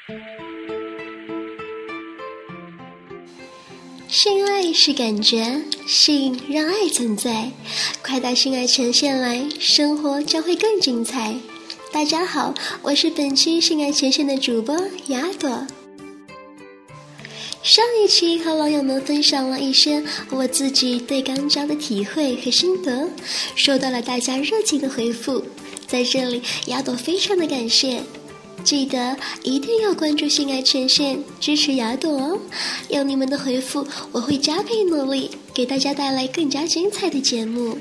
性爱是感觉，性让爱存在，快把性爱呈现来，生活将会更精彩。大家好，我是本期性爱呈现的主播雅朵。上一期和网友们分享了一些我自己对肛交的体会和心得，收到了大家热情的回复，在这里雅朵非常的感谢。记得一定要关注性爱呈现，支持雅朵哦！有你们的回复，我会加倍努力，给大家带来更加精彩的节目。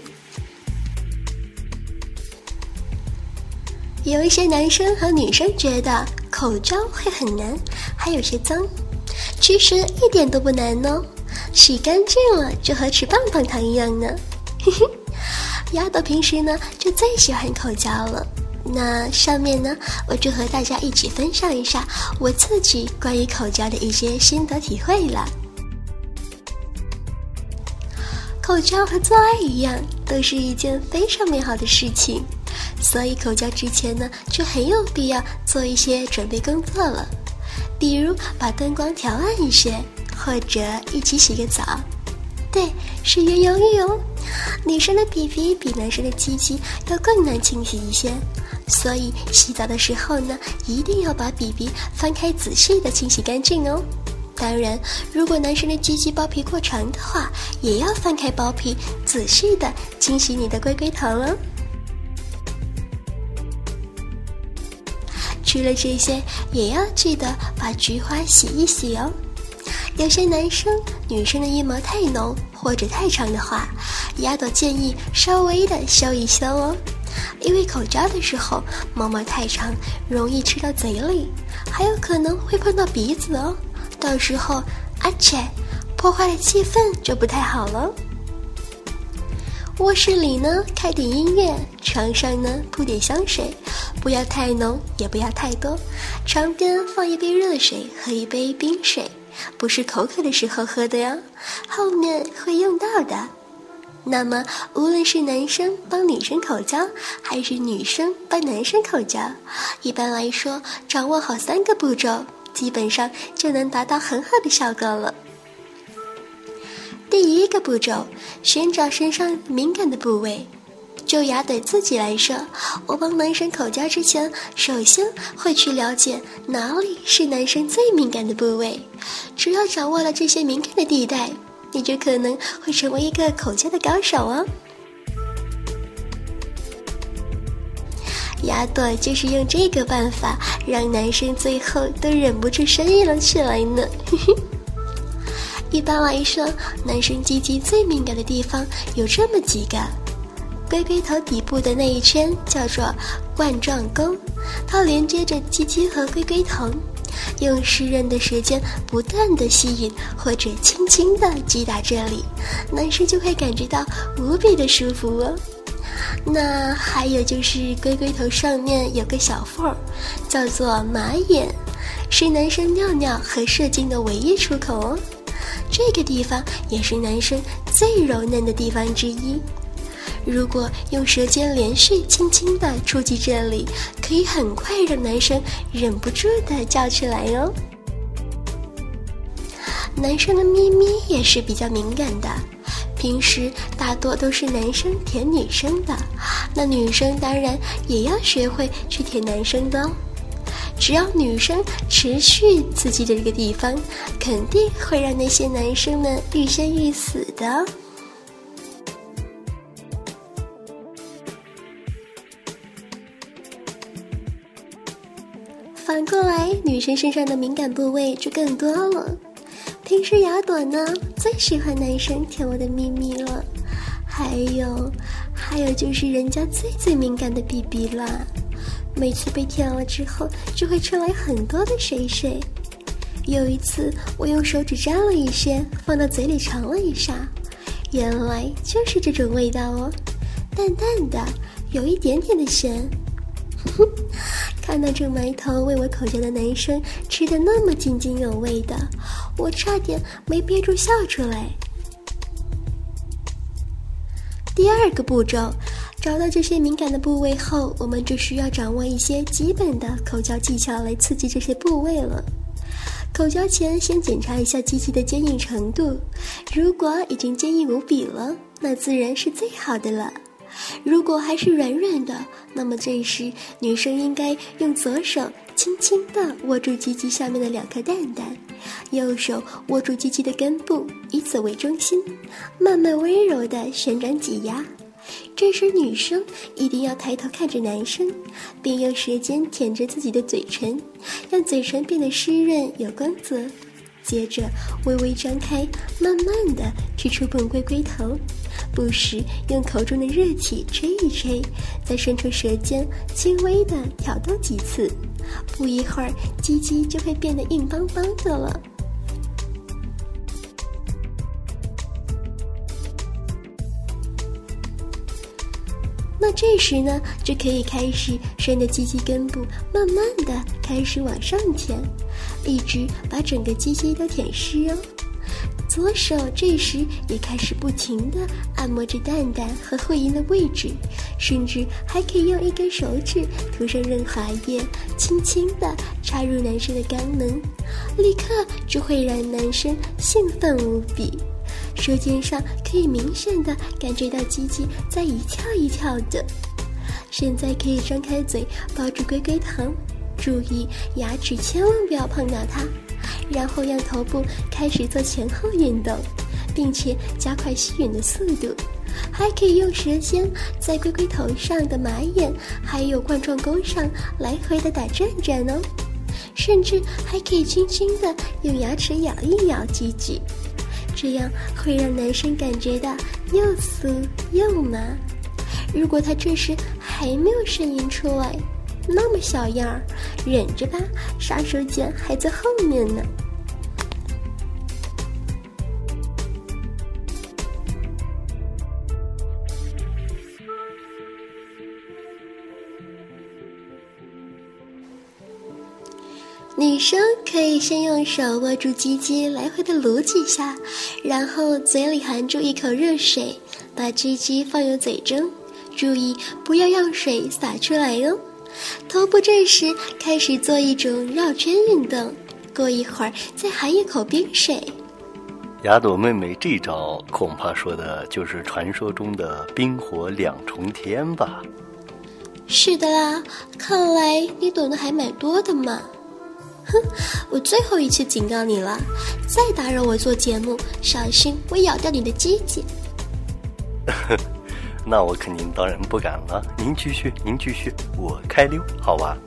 有一些男生和女生觉得口交会很难，还有些脏，其实一点都不难哦，洗干净了就和吃棒棒糖一样呢。雅朵平时呢就最喜欢口交了。那上面呢，我就和大家一起分享一下我自己关于口交的一些心得体会了。口交和做爱一样，都是一件非常美好的事情，所以口交之前呢，就很有必要做一些准备工作了，比如把灯光调暗一些，或者一起洗个澡。对，是约游浴哦。女生的屁屁比男生的鸡鸡要更难清洗一些，所以洗澡的时候呢，一定要把屁屁翻开仔细的清洗干净哦。当然，如果男生的鸡鸡包皮过长的话，也要翻开包皮仔细的清洗你的龟龟头哦。除了这些，也要记得把菊花洗一洗哦。有些男生女生的阴毛太浓或者太长的话，雅朵建议稍微的修一修哦，因为口交的时候毛毛太长，容易吃到嘴里，还有可能会碰到鼻子哦，到时候阿切破坏了气氛就不太好了。卧室里呢开点音乐，床上呢铺点香水，不要太浓也不要太多，床边放一杯热水和一杯冰水，不是口渴的时候喝的呀，后面会用到的。那么无论是男生帮女生口交，还是女生帮男生口交，一般来说掌握好3个步骤，基本上就能达到很好的效果了。第1个步骤，寻找身上敏感的部位。就雅朵自己来说，我帮男生口交之前，首先会去了解哪里是男生最敏感的部位，只要掌握了这些敏感的地带，你就可能会成为一个口交的高手哦。雅朵就是用这个办法，让男生最后都忍不住呻吟了起来呢。一般来说，男生鸡鸡最敏感的地方有这么几个。龟龟头底部的那一圈叫做冠状沟，它连接着鸡鸡和龟龟头，用湿润的舌尖不断的吸引或者轻轻的击打这里，男生就会感觉到无比的舒服哦。那还有就是龟龟头上面有个小缝儿，叫做马眼，是男生尿尿和射精的唯一出口哦。这个地方也是男生最柔嫩的地方之一，如果用舌尖连续轻轻地触及这里，可以很快让男生忍不住地叫出来哦。男生的咪咪也是比较敏感的，平时大多都是男生舔女生的，那女生当然也要学会去舔男生的哦。只要女生持续刺激的这个地方，肯定会让那些男生们欲仙欲死的哦。反过来，女生身上的敏感部位就更多了。平时雅朵呢，最喜欢男生舔我的咪咪了，还有就是人家最敏感的鼻鼻啦。每次被舔了之后，就会出来很多的水水。有一次，我用手指沾了一些，放到嘴里尝了一下，原来就是这种味道哦，淡淡的，有一点点的咸。看到正埋头为我口交的男生吃得那么津津有味的，我差点没憋住笑出来。第2个步骤， 找到这些敏感的部位后，我们就需要掌握一些基本的口交技巧来刺激这些部位了。口交前先检查一下鸡鸡的坚硬程度，如果已经坚硬无比了，那自然是最好的了。如果还是软软的，那么这时女生应该用左手轻轻地握住鸡鸡下面的2颗蛋蛋，右手握住鸡鸡的根部，以此为中心，慢慢温柔地旋转挤压。这时女生一定要抬头看着男生，并用舌尖舔着自己的嘴唇，让嘴唇变得湿润有光泽。接着微微张开，慢慢地去触碰龟龟头，不时用口中的热气吹一吹，再伸出舌尖轻微地挑逗几次，不一会儿鸡鸡就会变得硬邦邦的了。那这时呢，就可以开始顺着鸡鸡根部慢慢的开始往上舔，一直把整个鸡鸡都舔湿哦。左手这时也开始不停地按摩着蛋蛋和会阴的位置，甚至还可以用1根手指涂上润滑液，轻轻地插入男生的肛门，立刻就会让男生兴奋无比。舌尖上可以明显的感觉到鸡鸡在一跳一跳的。现在可以张开嘴抱住龟龟头，注意牙齿千万不要碰到它，然后让头部开始做前后运动，并且加快吸吮的速度。还可以用舌尖在龟龟头上的马眼还有冠状沟上来回的打转转哦，甚至还可以轻轻的用牙齿咬一咬鸡鸡，这样会让男生感觉到又酥又麻。如果他这时还没有声音出来，那么小样儿，忍着吧，杀手锏还在后面呢。女生可以先用手握住鸡鸡来回的撸几下，然后嘴里含住一口热水，把鸡鸡放入嘴中，注意不要让水洒出来哦。头部这时开始做一种绕圈运动，过一会儿再含一口冰水。 雅朵妹妹这招恐怕说的就是传说中的冰火2重天吧？ 是的啦，看来你懂得还蛮多的嘛。哼，我最后一次警告你了，再打扰我做节目，小心我咬掉你的鸡鸡。 那我肯定当然不敢了，您继续，我开溜，好吧？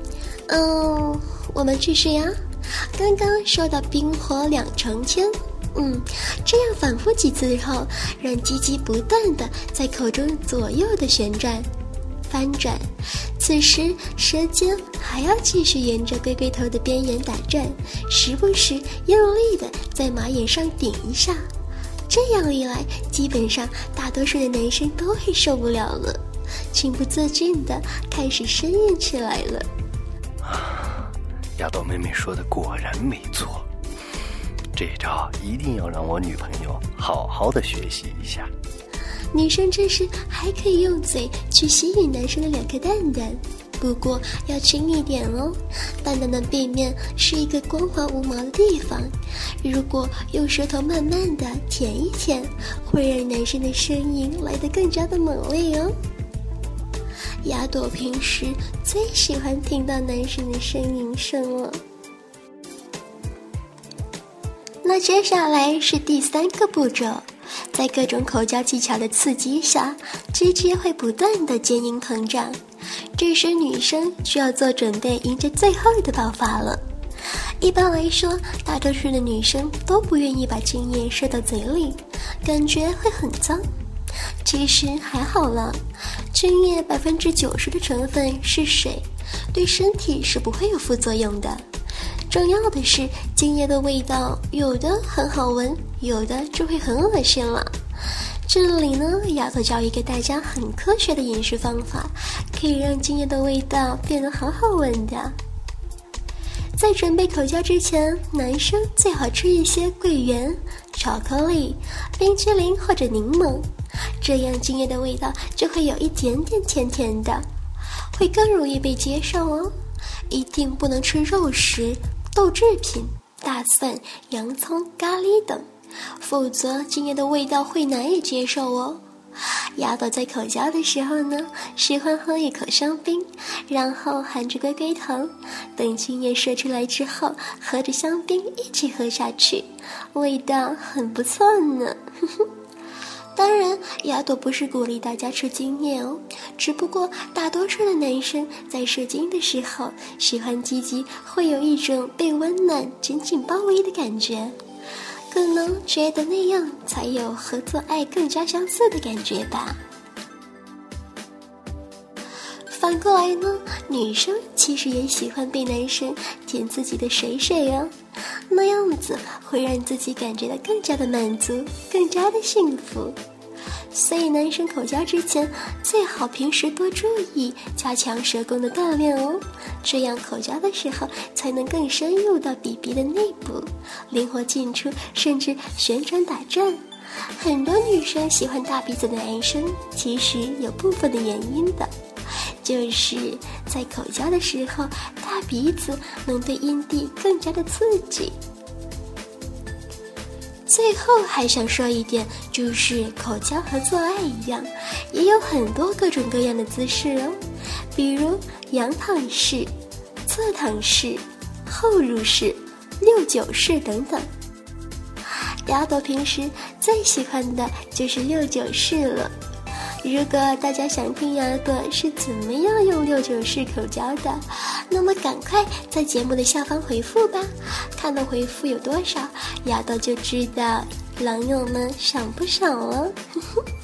我们继续呀。刚刚说到冰火2重天，这样反复几次后，让鸡鸡不断的在口中左右的旋转翻转，此时舌尖还要继续沿着龟龟头的边缘打转，时不时用力的在马眼上顶一下。这样一来，基本上大多数的男生都会受不了了，情不自禁的开始呻吟起来了。 雅朵妹妹说的果然没错，这招一定要让我女朋友好好的学习一下。 女生这时还可以用嘴去吸引男生的2颗蛋蛋，不过要轻一点哦，蛋蛋的背面是一个光滑无毛的地方，如果用舌头慢慢的舔一舔，会让男生的声音来得更加的猛烈哦。雅朵平时最喜欢听到男生的呻吟声了。那接下来是第3个步骤，在各种口交技巧的刺激下，鸡鸡会不断的坚硬膨胀，这时女生需要做准备迎接最后的爆发了。一般来说，大多数的女生都不愿意把精液射到嘴里，感觉会很脏。其实还好了，精液90%的成分是水，对身体是不会有副作用的。重要的是精液的味道，有的很好闻，有的就会很恶心了。这里呢，雅朵教一个大家很科学的饮食方法，可以让精液的味道变得好好闻的。在准备口交之前，男生最好吃一些桂圆、巧克力、冰淇淋或者柠檬， 这样精液的味道就会有一点点甜甜的，会更容易被接受哦。一定不能吃肉食、豆制品、大蒜、洋葱、咖喱等，否则精液的味道会难以接受哦。丫头在口交的时候呢，喜欢喝一口香槟，然后含着龟龟头，等精液射出来之后，喝着香槟一起喝下去，味道很不错呢。当然，丫头不是鼓励大家吃精液哦，只不过大多数的男生在射精的时候，喜欢鸡鸡会有一种被温暖紧紧包围的感觉，可能觉得那样才有和做爱更加相似的感觉吧。反过来呢，女生其实也喜欢被男生舔自己的水水哦，那样子会让自己感觉到更加的满足，更加的幸福。所以男生口交之前最好平时多注意加强舌功的锻炼哦，这样口交的时候才能更深入到比鼻的内部，灵活进出，甚至旋转打转。很多女生喜欢大鼻子的男生，其实有部分的原因的，就是在口交的时候，大鼻子能对阴蒂更加的刺激。最后还想说一点，就是口交和做爱一样，也有很多各种各样的姿势哦，比如仰躺式、侧躺式、后入式、69式等等。丫头平时最喜欢的就是69式了。如果大家想听丫朵是怎么样用69式口交的，那么赶快在节目的下方回复吧，看到回复有多少，丫朵就知道狼友们爽不爽了。